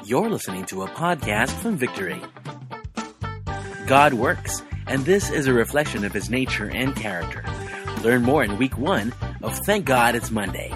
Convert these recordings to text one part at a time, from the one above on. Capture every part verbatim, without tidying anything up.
You're listening to a podcast from Victory. God works, and this is a reflection of His nature and character. Learn more in week one of Thank God It's Monday.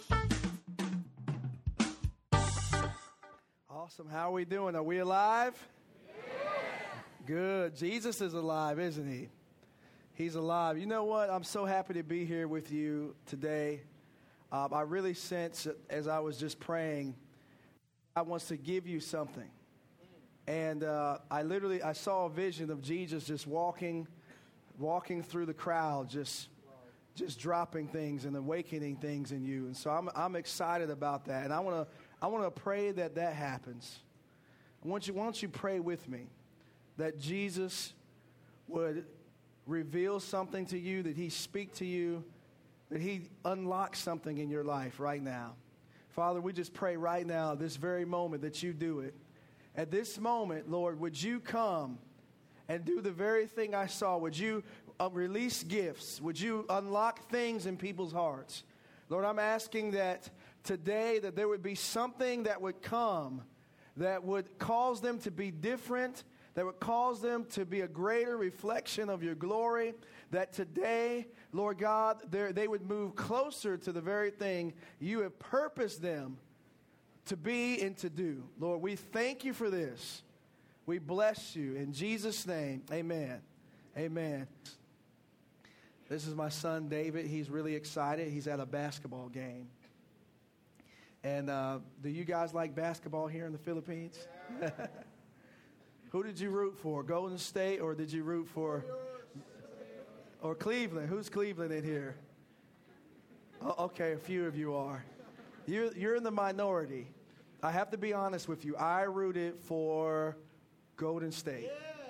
Awesome. How are we doing? Are we alive? Yeah. Good. Jesus is alive, isn't He? He's alive. You know what? I'm so happy to be here with you today. Um, I really sense, as I was just praying, God wants to give you something. And uh, I literally, I saw a vision of Jesus just walking, walking through the crowd, just, just dropping things and awakening things in you. And so I'm, I'm excited about that. And I want to, I want to pray that that happens. I want you, why don't you pray with me that Jesus would reveal something to you, that He speak to you, that He unlocks something in your life right now. Father, we just pray right now, this very moment, that you do it. At this moment, Lord, would you come and do the very thing I saw? Would you uh, release gifts? Would you unlock things in people's hearts? Lord, I'm asking that today that there would be something that would come that would cause them to be different, that would cause them to be a greater reflection of your glory, that today, Lord God, they would move closer to the very thing you have purposed them to be and to do. Lord, we thank you for this. We bless you. In Jesus' name, amen. Amen. This is my son, David. He's really excited. He's at a basketball game. And uh, do you guys like basketball here in the Philippines? Yeah. Who did you root for, Golden State, or did you root for... Or Cleveland? Who's Cleveland in here? Oh, okay, a few of you are. You're, you're in the minority. I have to be honest with you. I rooted for Golden State.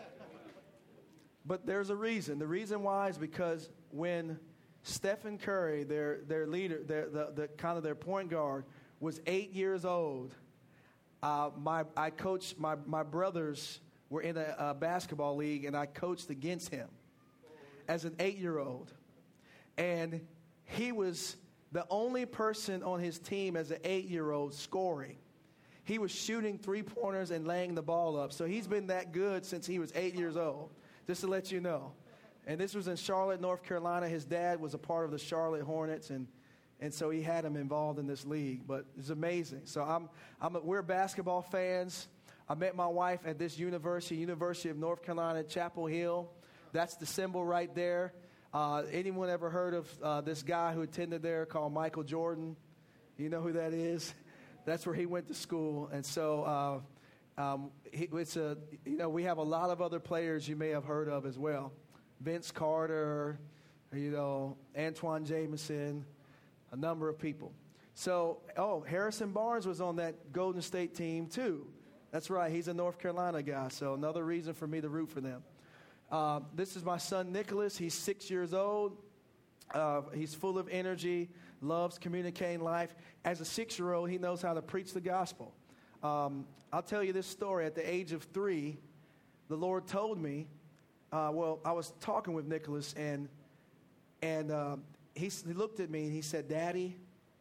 But there's a reason. The reason why is because when Stephen Curry, their their leader, their the, the kind of their point guard, was eight years old, uh, my I coached my my brothers were in a, a basketball league, and I coached against him as an eight-year-old. And he was the only person on his team as an eight-year-old scoring. He was shooting three-pointers and laying the ball up. So he's been that good since he was eight years old, just to let you know. And this was in Charlotte, North Carolina. His dad was a part of the Charlotte Hornets, and and so he had him involved in this league. But it's amazing. So I'm, I'm a, we're basketball fans. I met my wife at this university, University of North Carolina, Chapel Hill. That's the symbol right there. Uh, anyone ever heard of uh, this guy who attended there called Michael Jordan? You know who that is? That's where he went to school. And so uh, um, he, it's a, you know, we have a lot of other players you may have heard of as well. Vince Carter, you know, Antoine Jameson, a number of people. So, oh, Harrison Barnes was on that Golden State team too. That's right. He's a North Carolina guy. So another reason for me to root for them. Uh, this is my son, Nicholas. He's six years old. Uh, he's full of energy, loves communicating life. As a six-year-old, he knows how to preach the gospel. Um, I'll tell you this story. At the age of three, the Lord told me, uh, well, I was talking with Nicholas, and and uh, he, he looked at me, and he said, Daddy,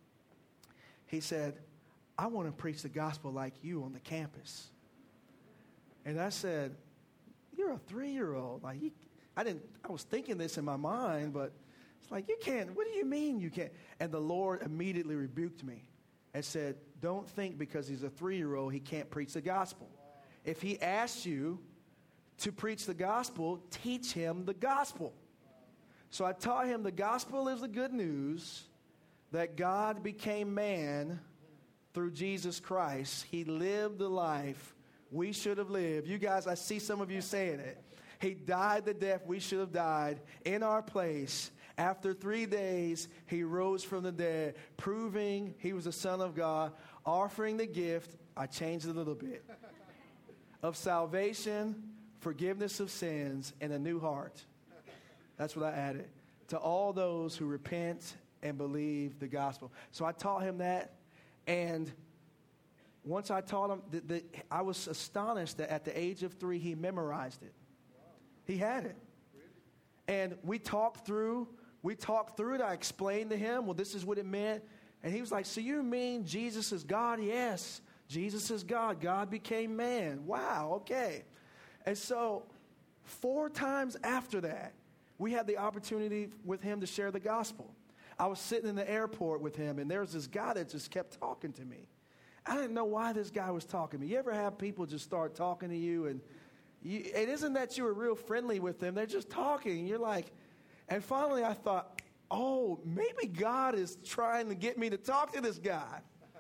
he said, I want to preach the gospel like you on the campus. And I said, you're a three-year-old. Like, you, I didn't. I was thinking this in my mind, but it's like, you can't. What do you mean you can't? And the Lord immediately rebuked me and said, don't think because he's a three-year-old he can't preach the gospel. If he asks you to preach the gospel, teach him the gospel. So I taught him the gospel is the good news that God became man through Jesus Christ. He lived the life we should have lived. You guys, I see some of you saying it. He died the death we should have died in our place. After three days, he rose from the dead, proving he was the Son of God, offering the gift, I changed it a little bit, of salvation, forgiveness of sins, and a new heart. That's what I added. To all those who repent and believe the gospel. So I taught him that, and once I taught him, the, the, I was astonished that at the age of three, he memorized it. He had it. And we talked through, we talked through it. I explained to him, well, this is what it meant. And he was like, so you mean Jesus is God? Yes. Jesus is God. God became man. Wow, okay. And so four times after that, we had the opportunity with him to share the gospel. I was sitting in the airport with him, and there was this guy that just kept talking to me. I didn't know why this guy was talking to me. You ever have people just start talking to you, and you, it isn't that you were real friendly with them. They're just talking, and you're like, and finally I thought, oh, maybe God is trying to get me to talk to this guy.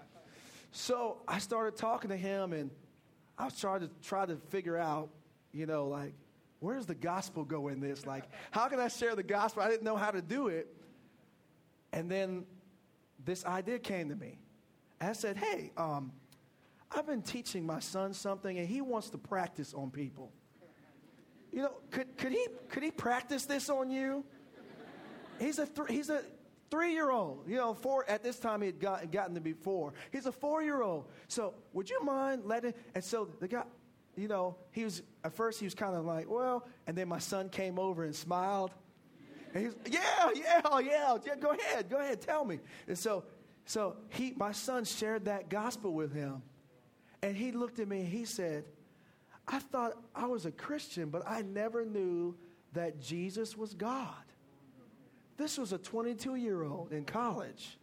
So I started talking to him, and I was trying to try to figure out, you know, like, where does the gospel go in this? Like, how can I share the gospel? I didn't know how to do it. And then this idea came to me. And I said, hey, um, I've been teaching my son something, and he wants to practice on people. You know, could could he could he practice this on you? He's a th- he's a three-year-old. You know, four at this time he had got, gotten to be four. He's a four-year-old. So would you mind letting? And so the guy, you know, he was at first he was kind of like, well, and then my son came over and smiled. And he's, yeah, yeah, yeah, yeah, go ahead, go ahead, tell me. And so, so he, my son shared that gospel with him. And he looked at me and he said, I thought I was a Christian, but I never knew that Jesus was God. This was a twenty-two-year-old in college.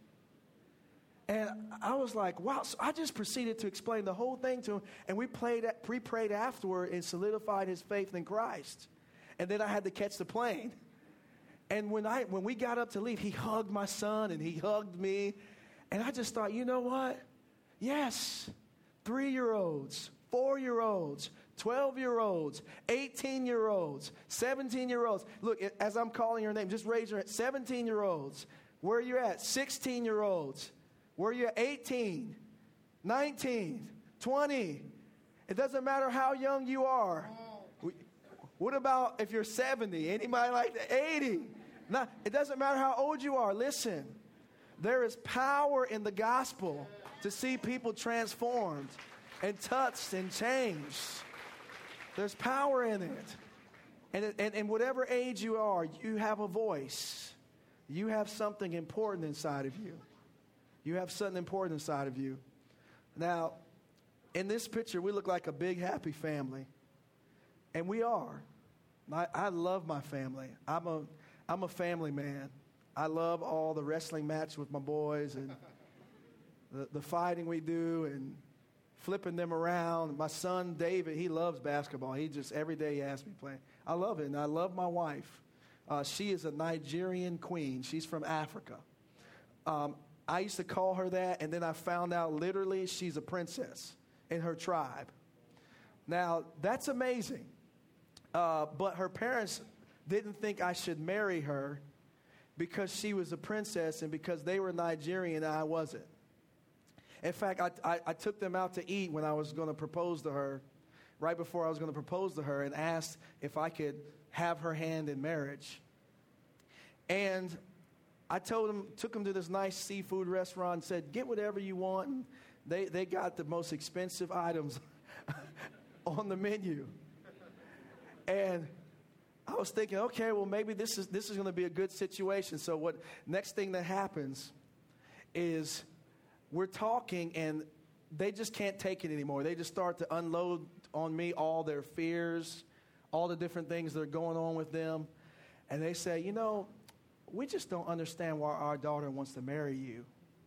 And I was like, wow. So I just proceeded to explain the whole thing to him. And we, played, we prayed afterward and solidified his faith in Christ. And then I had to catch the plane. And when I when we got up to leave, he hugged my son and he hugged me. And I just thought, you know what? Yes, three-year-olds, four-year-olds, twelve-year-olds, eighteen-year-olds, seventeen-year-olds. Look, as I'm calling your name, just raise your hand. seventeen-year-olds. Where are you at? sixteen-year-olds. Where are you at? eighteen, nineteen, twenty. It doesn't matter how young you are. What about if you're seventy? Anybody like that? eighty? No, it doesn't matter how old you are. Listen, there is power in the gospel to see people transformed and touched and changed. There's power in it. And, and, and whatever age you are, you have a voice. You have something important inside of you. You have something important inside of you. Now, in this picture, we look like a big, happy family. And we are. I, I love my family. I'm a, I'm a family man. I love all the wrestling matches with my boys and the, the fighting we do and flipping them around. My son, David, he loves basketball. He just, every day he asks me to play. I love it, and I love my wife. Uh, she is a Nigerian queen. She's from Africa. Um, I used to call her that, and then I found out literally she's a princess in her tribe. Now, that's amazing. Uh, but her parents didn't think I should marry her because she was a princess and because they were Nigerian and I wasn't. In fact, I, I, I took them out to eat when I was going to propose to her, right before I was going to propose to her, and asked if I could have her hand in marriage. And I told them, took them to this nice seafood restaurant and said, get whatever you want. And they, they got the most expensive items on the menu. And I was thinking, okay, well, maybe this is this is going to be a good situation. So what next thing that happens is we're talking, and they just can't take it anymore. They just start to unload on me all their fears, all the different things that are going on with them. And they say, you know, we just don't understand why our daughter wants to marry you.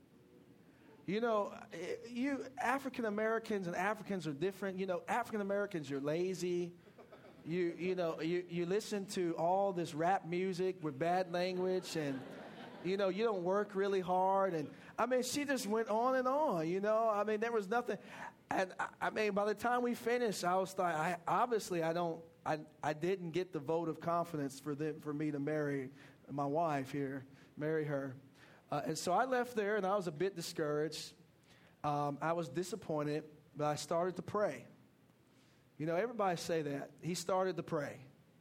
You know, you African Americans and Africans are different. You know, African Americans, you're lazy. You you know, you, you listen to all this rap music with bad language, and, you know, you don't work really hard. And, I mean, she just went on and on, you know. I mean, there was nothing. And, I, I mean, by the time we finished, I was like, I, obviously, I don't, I, I didn't get the vote of confidence for them, for me to marry my wife here, marry her. Uh, and so I left there, and I was a bit discouraged. Um, I was disappointed, but I started to pray. You know, everybody say that. He started to pray.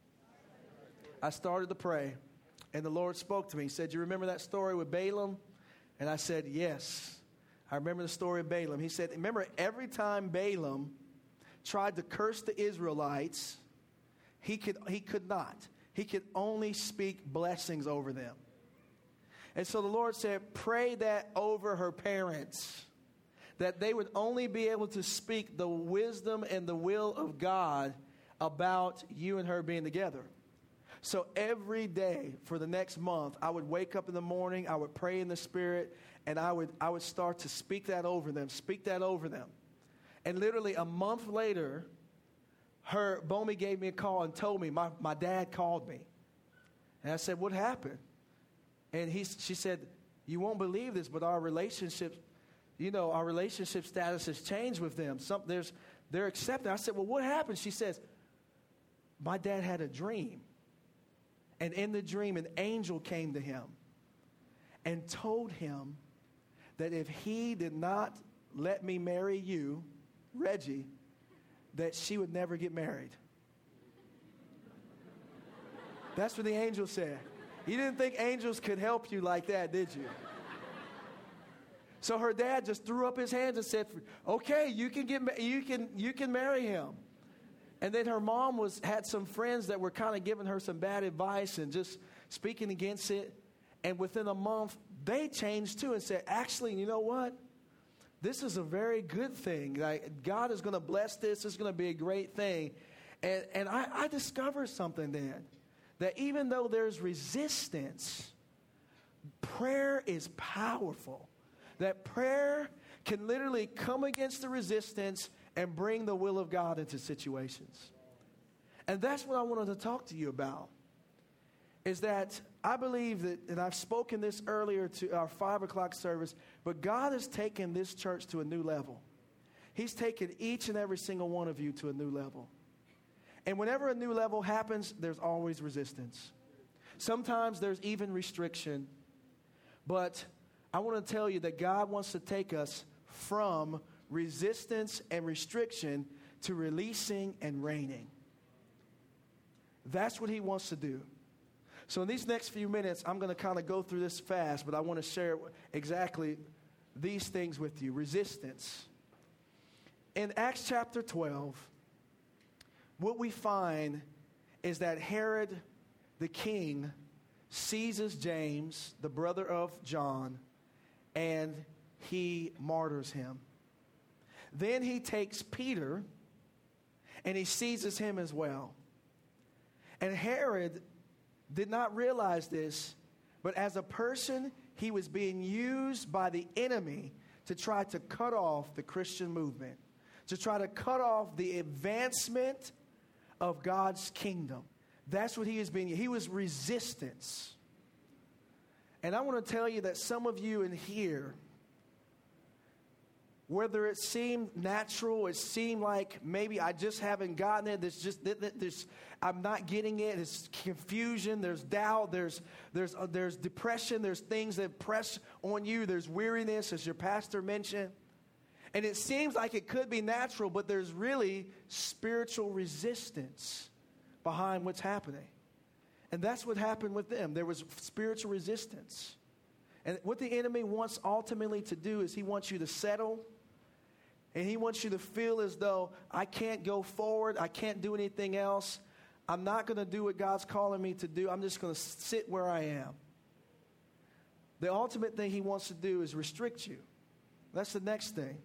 I started to pray, and the Lord spoke to me. He said, you remember that story with Balaam? And I said, yes. I remember the story of Balaam. He said, remember, every time Balaam tried to curse the Israelites, he could, he could not. He could only speak blessings over them. And so the Lord said, pray that over her parents. that they would only be able to speak the wisdom and the will of God about you and her being together. So every day for the next month, I would wake up in the morning, I would pray in the Spirit, and I would I would start to speak that over them, speak that over them. And literally a month later, her Bomi gave me a call and told me, my, my dad called me. And I said, what happened? And he, she said, you won't believe this, but our relationship, you know, our relationship status has changed with them. Some, there's, they're accepting. I said, well, what happened? She says, my dad had a dream. And in the dream, an angel came to him and told him that if he did not let me marry you, Reggie, that she would never get married. That's what the angel said. You didn't think angels could help you like that, did you? So her dad just threw up his hands and said, okay, you can get, you can, you can marry him. And then her mom was had some friends that were kind of giving her some bad advice and just speaking against it. And within a month, they changed too and said, actually, you know what? This is a very good thing. Like, God is going to bless this. It's going to be a great thing. And, and I, I discovered something then, that even though there's resistance, prayer is powerful. That prayer can literally come against the resistance and bring the will of God into situations. And that's what I wanted to talk to you about, is that I believe that, and I've spoken this earlier to our five o'clock service, but God has taken this church to a new level. He's taken each and every single one of you to a new level. And whenever a new level happens, there's always resistance. Sometimes there's even restriction. But I want to tell you that God wants to take us from resistance and restriction to releasing and reigning. That's what he wants to do. So in these next few minutes, I'm going to kind of go through this fast, but I want to share exactly these things with you. Resistance. In Acts chapter twelve, what we find is that Herod the king seizes James, the brother of John, and he martyrs him. Then he takes Peter and he seizes him as well. And Herod did not realize this, but as a person, he was being used by the enemy to try to cut off the Christian movement, to try to cut off the advancement of God's kingdom. That's what he is being. He was resistance. And I want to tell you that some of you in here, whether it seemed natural, it seemed like maybe I just haven't gotten it. There's just there's I'm not getting it. There's confusion. There's doubt. There's there's uh, there's depression. There's things that press on you. There's weariness, as your pastor mentioned. And it seems like it could be natural, but there's really spiritual resistance behind what's happening. And that's what happened with them. There was spiritual resistance. And what the enemy wants ultimately to do is he wants you to settle. And he wants you to feel as though I can't go forward. I can't do anything else. I'm not going to do what God's calling me to do. I'm just going to sit where I am. The ultimate thing he wants to do is restrict you. That's the next thing.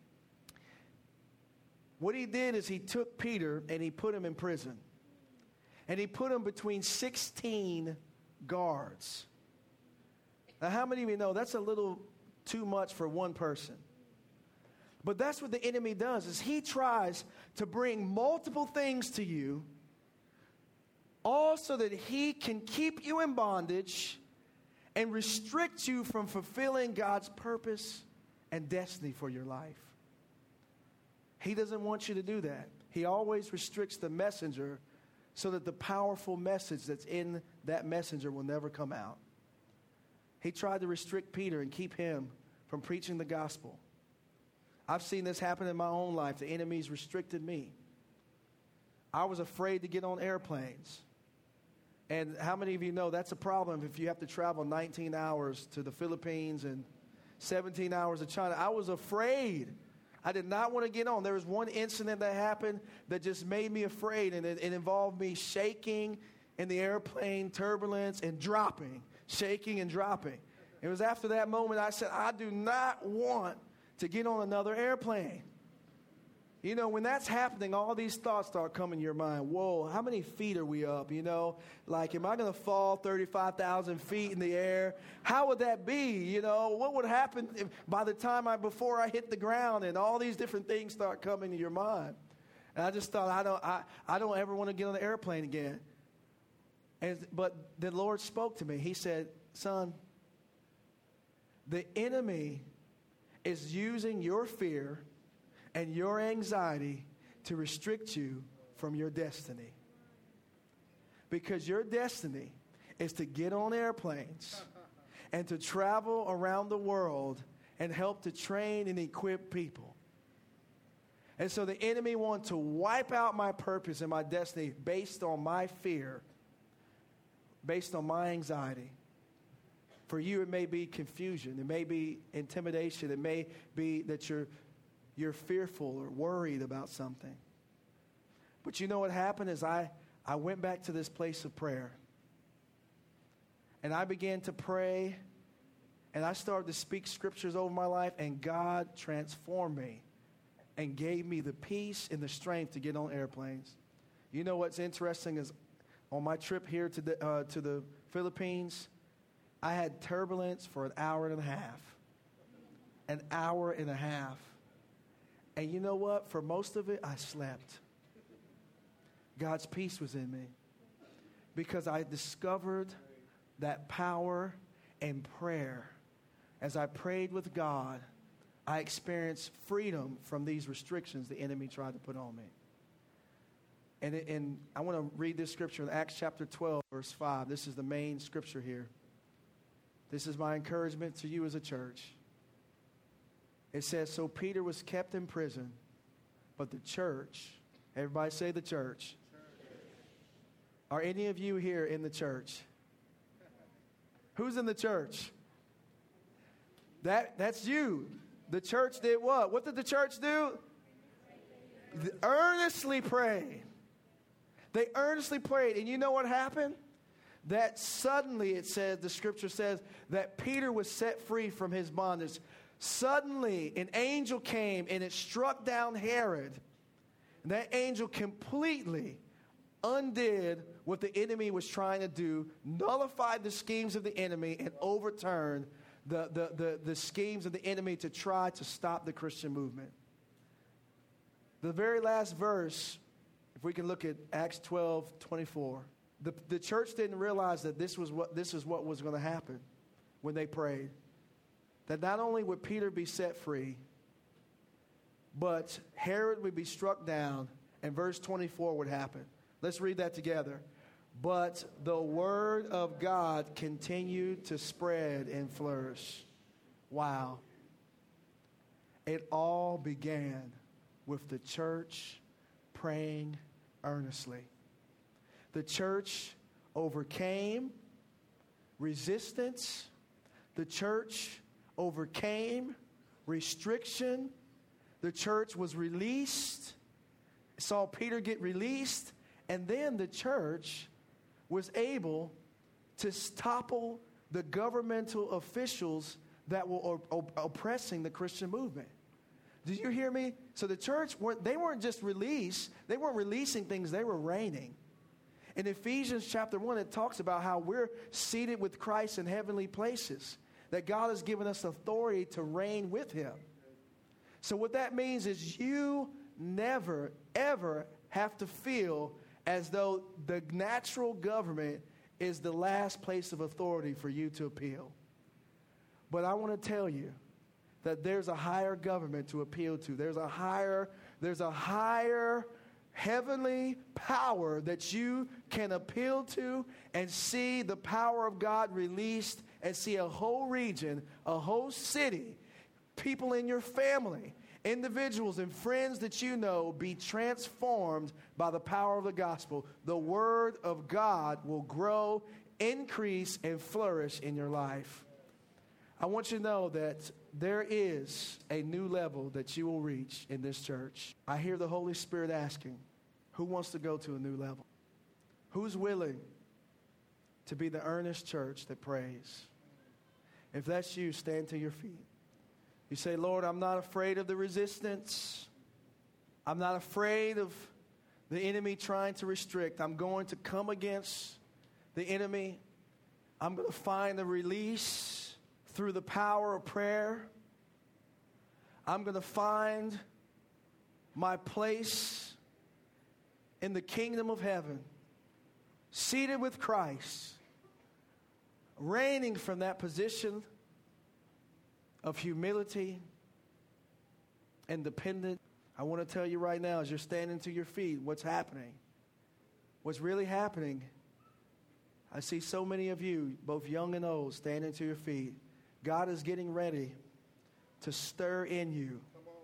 What he did is he took Peter and he put him in prison. And he put him between sixteen guards. Now, how many of you know that's a little too much for one person? But that's what the enemy does, is he tries to bring multiple things to you, all so that he can keep you in bondage and restrict you from fulfilling God's purpose and destiny for your life. He doesn't want you to do that. He always restricts the messenger so that the powerful message that's in that messenger will never come out. He tried to restrict Peter and keep him from preaching the gospel. I've seen this happen in my own life. The enemy's restricted me. I was afraid to get on airplanes. And how many of you know that's a problem if you have to travel nineteen hours to the Philippines and seventeen hours to China? I was afraid. I did not want to get on. There was one incident that happened that just made me afraid, and it, it involved me shaking in the airplane, turbulence, and dropping, shaking and dropping. It was after that moment I said, I do not want to get on another airplane. You know, when that's happening, all these thoughts start coming to your mind. Whoa, how many feet are we up? You know, like, am I going to fall thirty-five thousand feet in the air? How would that be? You know, what would happen if, by the time I, before I hit the ground, and all these different things start coming to your mind. And I just thought, I don't, I, I don't ever want to get on the airplane again. And, but the Lord spoke to me. He said, son, the enemy is using your fear and your anxiety to restrict you from your destiny. Because your destiny is to get on airplanes and to travel around the world and help to train and equip people. And so the enemy wants to wipe out my purpose and my destiny based on my fear, based on my anxiety. For you, it may be confusion. It may be intimidation. It may be that you're You're fearful or worried about something. But you know what happened is I, I went back to this place of prayer. And I began to pray. And I started to speak scriptures over my life. And God transformed me and gave me the peace and the strength to get on airplanes. You know what's interesting is on my trip here to the, uh, to the Philippines, I had turbulence for an hour and a half. An hour and a half. And you know what? For most of it, I slept. God's peace was in me. Because I discovered that power in prayer. As I prayed with God, I experienced freedom from these restrictions the enemy tried to put on me. And, it, and I want to read this scripture in Acts chapter twelve, verse five. This is the main scripture here. This is my encouragement to you as a church. It says, so Peter was kept in prison, but the church, everybody say the church. church. Are any of you here in the church? Who's in the church? That, that's you. The church did what? What did the church do? They earnestly prayed. They earnestly prayed. And you know what happened? That suddenly, it says, the scripture says, that Peter was set free from his bondage. Suddenly, an angel came and it struck down Herod. And that angel completely undid what the enemy was trying to do, nullified the schemes of the enemy, and overturned the, the, the, the schemes of the enemy to try to stop the Christian movement. The very last verse, if we can look at Acts twelve twenty-four, the, the church didn't realize that this was what this is what was going to happen when they prayed. That not only would Peter be set free, but Herod would be struck down, and verse twenty-four would happen. Let's read that together. But the word of God continued to spread and flourish. Wow. It all began with the church praying earnestly. The church overcame resistance. The church overcame restriction. The church was released. Saw Peter get released. And then the church was able to topple the governmental officials that were op- op- oppressing the Christian movement. Did you hear me? So the church, weren't, they weren't just released. They weren't releasing things. They were reigning. In Ephesians chapter one, it talks about how we're seated with Christ in heavenly places. That God has given us authority to reign with him. So what that means is you never, ever have to feel as though the natural government is the last place of authority for you to appeal. But I want to tell you that there's a higher government to appeal to. There's a higher, there's a higher heavenly power that you can appeal to and see the power of God released and see a whole region, a whole city, people in your family, individuals and friends that you know be transformed by the power of the gospel. The word of God will grow, increase, and flourish in your life. I want you to know that there is a new level that you will reach in this church. I hear the Holy Spirit asking, who wants to go to a new level? Who's willing to be the earnest church that prays? If that's you, stand to your feet. You say, Lord, I'm not afraid of the resistance. I'm not afraid of the enemy trying to restrict. I'm going to come against the enemy. I'm going to find the release through the power of prayer. I'm going to find my place in the kingdom of heaven, seated with Christ, reigning from that position of humility and dependence. I want to tell you right now, as you're standing to your feet, what's happening. What's really happening, I see so many of you, both young and old, standing to your feet. God is getting ready to stir in you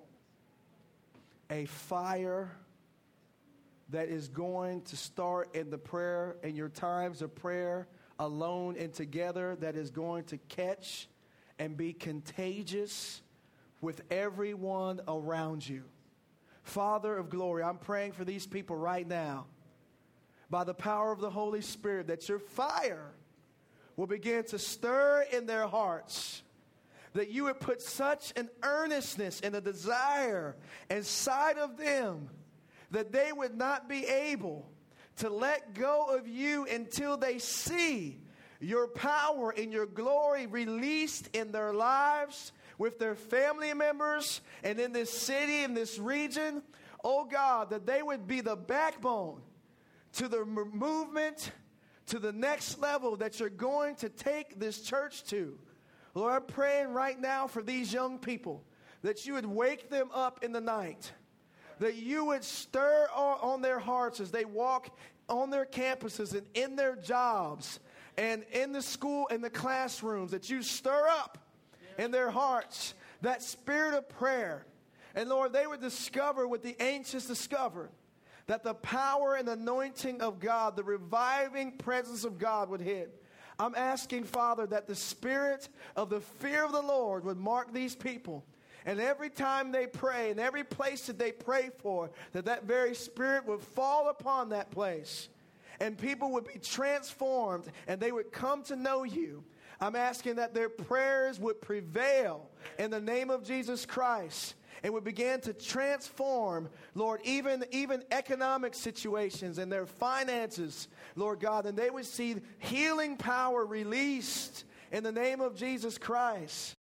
a fire that is going to start in the prayer, in your times of prayer, alone and together, that is going to catch and be contagious with everyone around you. Father of glory, I'm praying for these people right now, by the power of the Holy Spirit, that your fire will begin to stir in their hearts, that you would put such an earnestness and a desire inside of them that they would not be able to let go of you until they see your power and your glory released in their lives, with their family members, and in this city, in this region. Oh God, that they would be the backbone to the movement, to the next level that you're going to take this church to. Lord, I'm praying right now for these young people, that you would wake them up in the night, that you would stir on their hearts as they walk on their campuses and in their jobs and in the school and the classrooms, that you stir up in their hearts that spirit of prayer. And Lord, they would discover what the ancients discovered, that the power and anointing of God, the reviving presence of God would hit. I'm asking, Father, that the spirit of the fear of the Lord would mark these people. And every time they pray, and every place that they pray for, that that very spirit would fall upon that place. And people would be transformed, and they would come to know you. I'm asking that their prayers would prevail in the name of Jesus Christ, and would begin to transform, Lord, even, even economic situations and their finances, Lord God, and they would see healing power released in the name of Jesus Christ.